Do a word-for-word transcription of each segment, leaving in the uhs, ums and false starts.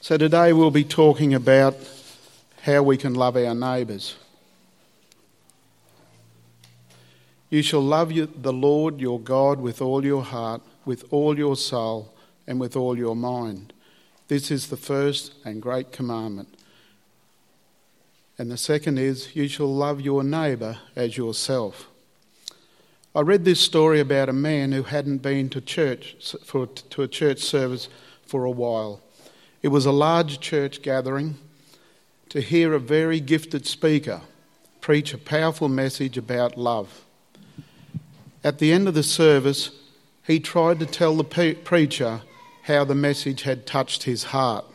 So today we'll be talking about how we can love our neighbours. You shall love the Lord your God with all your heart, with all your soul, and with all your mind. This is the first and great commandment. And the second is, you shall love your neighbour as yourself. I read this story about a man who hadn't been to church for, to a church service for a while. It was a large church gathering to hear a very gifted speaker preach a powerful message about love. At the end of the service, he tried to tell the pe- preacher how the message had touched his heart.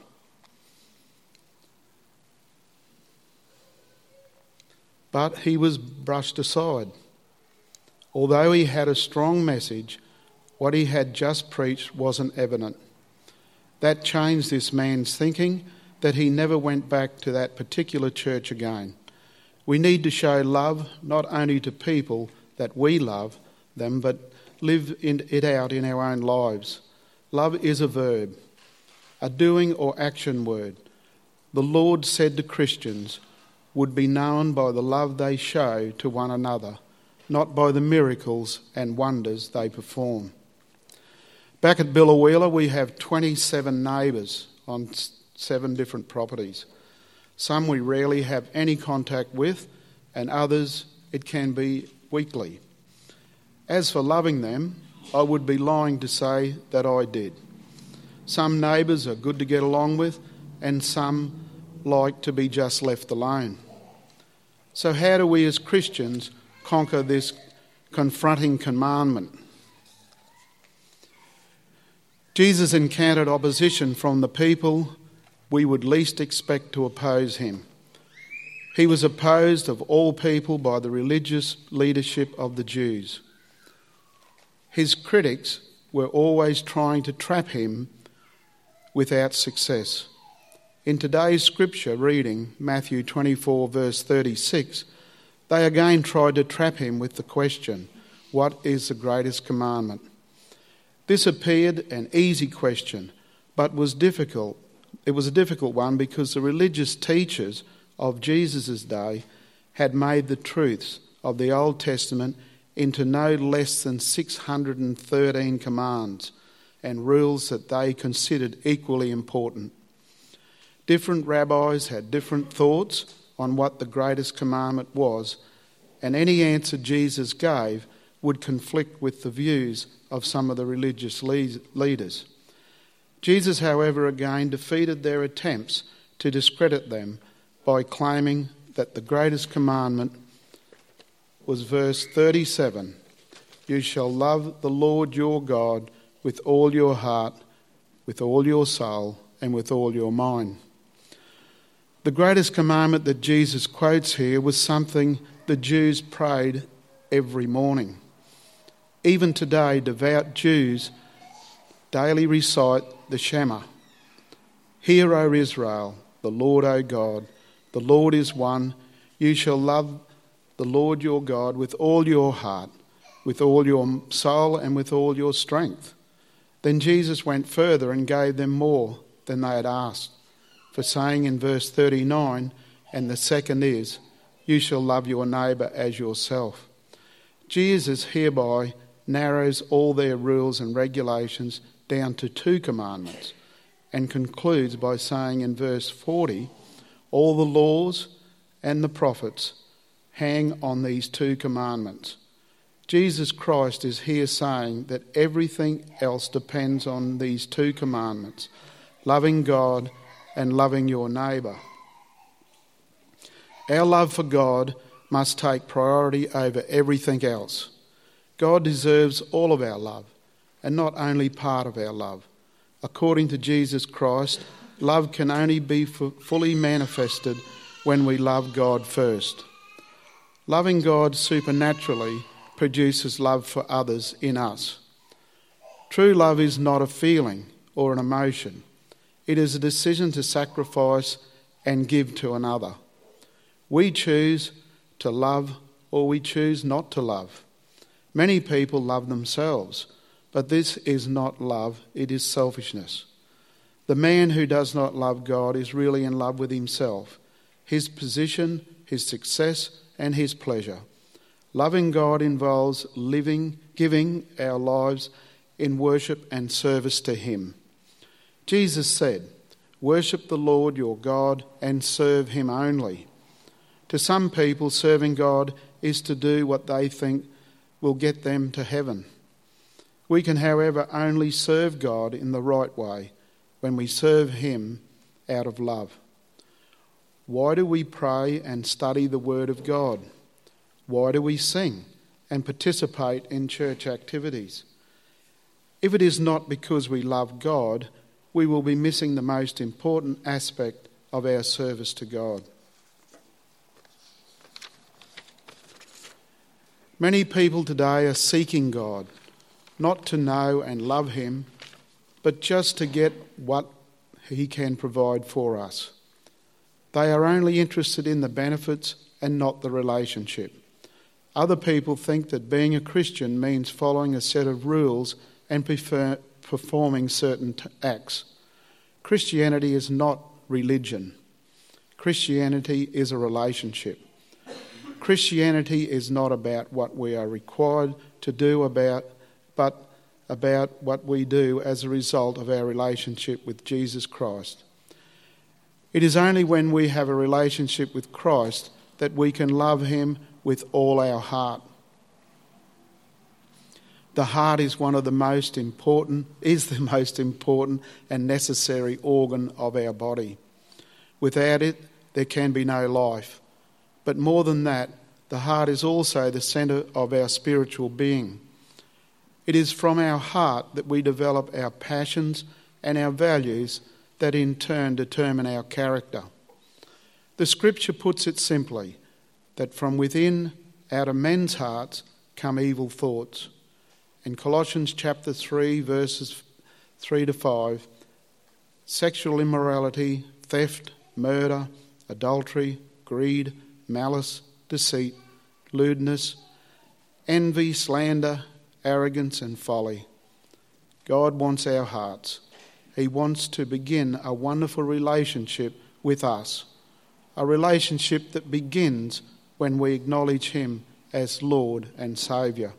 But he was brushed aside. Although he had a strong message, what he had just preached wasn't evident. That changed this man's thinking that he never went back to that particular church again. We need to show love not only to people that we love them, but live it out in our own lives. Love is a verb, a doing or action word. The Lord said to Christians would be known by the love they show to one another, not by the miracles and wonders they perform. Back at Biloela, we have twenty-seven neighbours on seven different properties. Some we rarely have any contact with, and others it can be weekly. As for loving them, I would be lying to say that I did. Some neighbours are good to get along with, and some like to be just left alone. So how do we as Christians conquer this confronting commandment? Jesus encountered opposition from the people we would least expect to oppose him. He was opposed of all people by the religious leadership of the Jews. His critics were always trying to trap him without success. In today's scripture reading, Matthew twenty-four verse thirty-six, they again tried to trap him with the question, what is the greatest commandment? This appeared an easy question, but was difficult. It was a difficult one because the religious teachers of Jesus' day had made the truths of the Old Testament into no less than six hundred thirteen commands and rules that they considered equally important. Different rabbis had different thoughts on what the greatest commandment was, and any answer Jesus gave would conflict with the views of some of the religious leaders. Jesus, however, again defeated their attempts to discredit them by claiming that the greatest commandment was verse thirty-seven, you shall love the Lord your God with all your heart, with all your soul, and with all your mind. The greatest commandment that Jesus quotes here was something the Jews prayed every morning. Even today, devout Jews daily recite the Shema. Hear, O Israel, the Lord, O God, the Lord is one. You shall love the Lord your God with all your heart, with all your soul, and with all your strength. Then Jesus went further and gave them more than they had asked, for saying in verse thirty-nine, and the second is, you shall love your neighbour as yourself. Jesus hereby narrows all their rules and regulations down to two commandments and concludes by saying in verse forty, all the laws and the prophets hang on these two commandments. Jesus Christ is here saying that everything else depends on these two commandments, loving God and loving your neighbour. Our love for God must take priority over everything else. God deserves all of our love, and not only part of our love. According to Jesus Christ, love can only be fully manifested when we love God first. Loving God supernaturally produces love for others in us. True love is not a feeling or an emotion. It is a decision to sacrifice and give to another. We choose to love or we choose not to love. Many people love themselves, but this is not love, it is selfishness. The man who does not love God is really in love with himself, his position, his success, and his pleasure. Loving God involves living, giving our lives in worship and service to him. Jesus said, "Worship the Lord your God and serve him only." To some people, serving God is to do what they think will get them to heaven. We can, however, only serve God in the right way when we serve him out of love. Why do we pray and study the Word of God? Why do we sing and participate in church activities? If it is not because we love God, we will be missing the most important aspect of our service to God. Many people today are seeking God, not to know and love him, but just to get what he can provide for us. They are only interested in the benefits and not the relationship. Other people think that being a Christian means following a set of rules and prefer, performing certain t- acts. Christianity is not religion. Christianity is a relationship. Christianity is not about what we are required to do about, but about what we do as a result of our relationship with Jesus Christ. It is only when we have a relationship with Christ that we can love him with all our heart. The heart is one of the most important, is the most important and necessary organ of our body. Without it, there can be no life. But more than that, the heart is also the centre of our spiritual being. It is from our heart that we develop our passions and our values that in turn determine our character. The scripture puts it simply, that from within, out of men's hearts, come evil thoughts. In Colossians chapter three, verses three to five, sexual immorality, theft, murder, adultery, greed, malice, deceit, lewdness, envy, slander, arrogance and folly. God wants our hearts. He wants to begin a wonderful relationship with us, a relationship that begins when we acknowledge him as Lord and Saviour.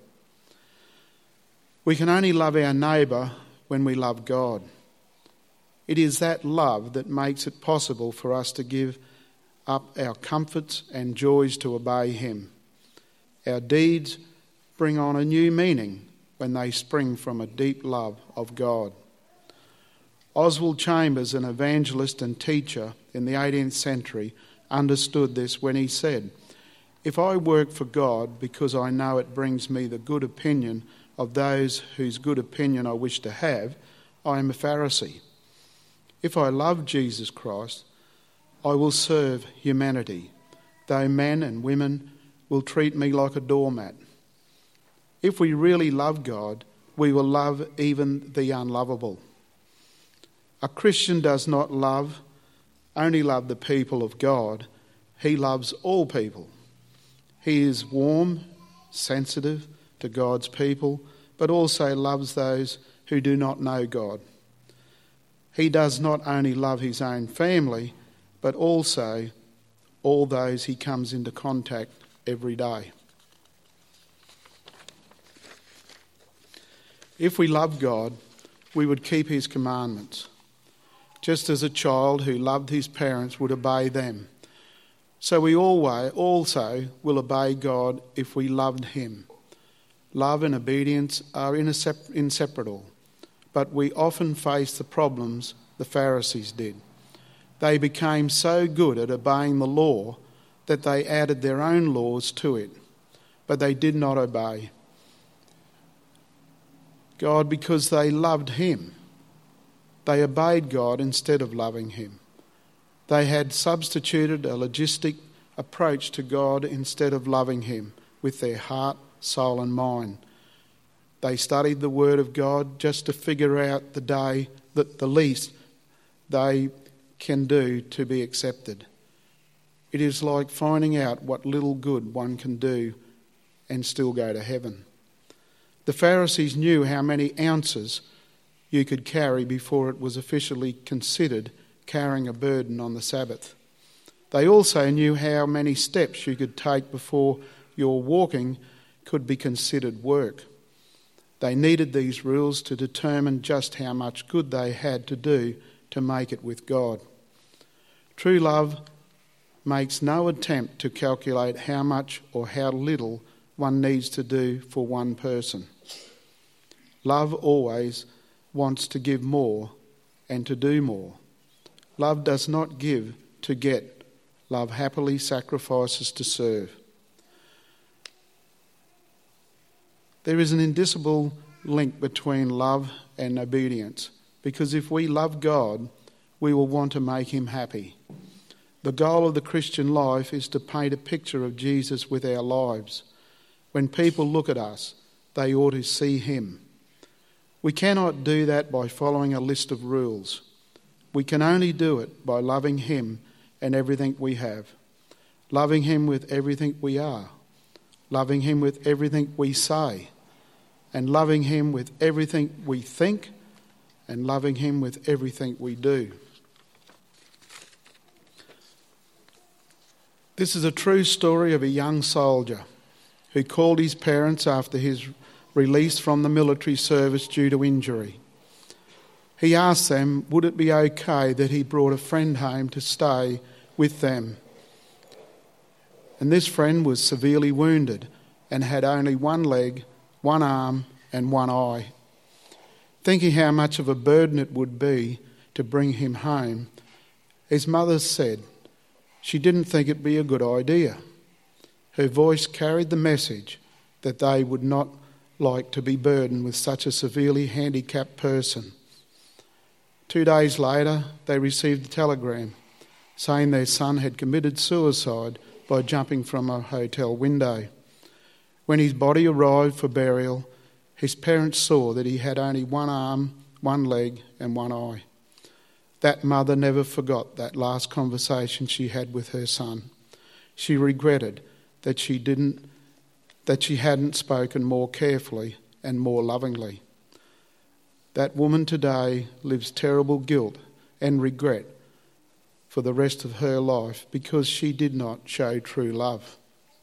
We can only love our neighbour when we love God. It is that love that makes it possible for us to give up our comforts and joys to obey him. Our deeds bring on a new meaning when they spring from a deep love of God. Oswald Chambers, an evangelist and teacher in the eighteenth century, understood this when he said, "If I work for God because I know it brings me the good opinion of those whose good opinion I wish to have, I am a Pharisee. If I love Jesus Christ, I will serve humanity, though men and women will treat me like a doormat. If we really love God, we will love even the unlovable." A Christian does not love, only love the people of God. He loves all people. He is warm, sensitive to God's people, but also loves those who do not know God. He does not only love his own family, but also all those he comes into contact every day. If we love God, we would keep his commandments, just as a child who loved his parents would obey them. So we always also will obey God if we loved him. Love and obedience are inseparable, but we often face the problems the Pharisees did. They became so good at obeying the law that they added their own laws to it, but they did not obey God because they loved him. They obeyed God instead of loving him. They had substituted a logistic approach to God instead of loving him with their heart, soul and mind. They studied the Word of God just to figure out the day that the least they can do to be accepted. It is like finding out what little good one can do and still go to heaven. The Pharisees knew how many ounces you could carry before it was officially considered carrying a burden on the Sabbath. They also knew how many steps you could take before your walking could be considered work. They needed these rules to determine just how much good they had to do to make it with God. True love makes no attempt to calculate how much or how little one needs to do for one person. Love always wants to give more and to do more. Love does not give to get. Love happily sacrifices to serve. There is an indissoluble link between love and obedience, because if we love God, we will want to make him happy. The goal of the Christian life is to paint a picture of Jesus with our lives. When people look at us, they ought to see him. We cannot do that by following a list of rules. We can only do it by loving him and everything we have, loving him with everything we are, loving him with everything we say, and loving him with everything we think, and loving him with everything we do. This is a true story of a young soldier who called his parents after his release from the military service due to injury. He asked them, would it be okay that he brought a friend home to stay with them? And this friend was severely wounded and had only one leg, one arm and one eye. Thinking how much of a burden it would be to bring him home, his mother said she didn't think it'd be a good idea. Her voice carried the message that they would not like to be burdened with such a severely handicapped person. Two days later, they received a telegram saying their son had committed suicide by jumping from a hotel window. When his body arrived for burial, his parents saw that he had only one arm, one leg and one eye. That mother never forgot that last conversation she had with her son. She regretted that she didn't that she hadn't spoken more carefully and more lovingly. That woman today lives terrible guilt and regret for the rest of her life because she did not show true love.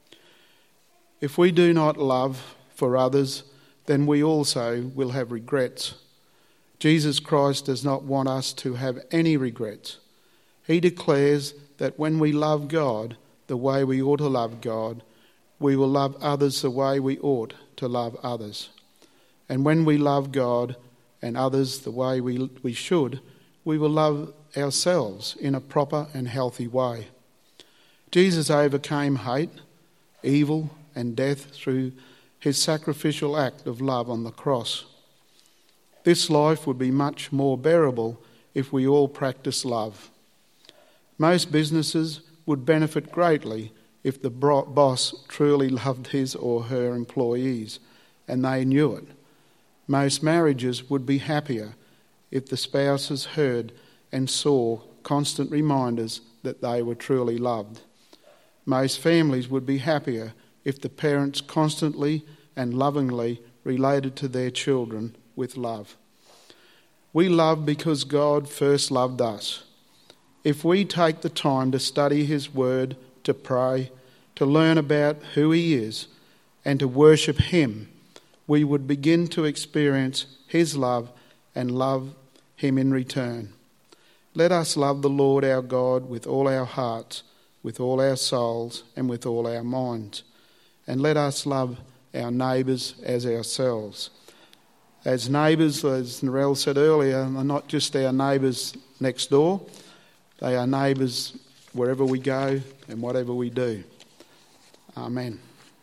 If we do not love for others, then we also will have regrets. Jesus Christ does not want us to have any regrets. He declares that when we love God the way we ought to love God, we will love others the way we ought to love others. And when we love God and others the way we, we should, we will love ourselves in a proper and healthy way. Jesus overcame hate, evil and death through his sacrificial act of love on the cross. This life would be much more bearable if we all practice love. Most businesses would benefit greatly if the boss truly loved his or her employees and they knew it. Most marriages would be happier if the spouses heard and saw constant reminders that they were truly loved. Most families would be happier if the parents constantly and lovingly related to their children with love. We love because God first loved us. If we take the time to study his word, to pray, to learn about who he is, and to worship him, we would begin to experience his love and love him in return. Let us love the Lord our God with all our hearts, with all our souls, and with all our minds. And let us love our neighbours as ourselves. As neighbours, as Narelle said earlier, are not just our neighbours next door, they are neighbours wherever we go and whatever we do. Amen.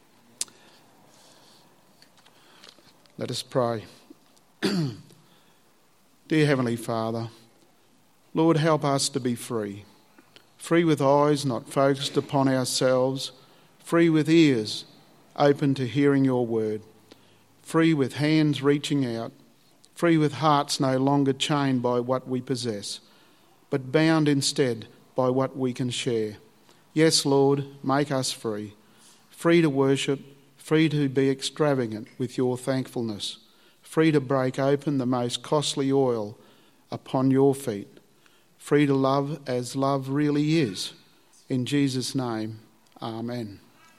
Let us pray. Dear Heavenly Father, Lord, help us to be free. Free with eyes not focused upon ourselves, free with ears open to hearing your word, free with hands reaching out, free with hearts no longer chained by what we possess, but bound instead by what we can share. Yes, Lord, make us free, free to worship, free to be extravagant with your thankfulness, free to break open the most costly oil upon your feet, free to love as love really is. In Jesus' name, amen.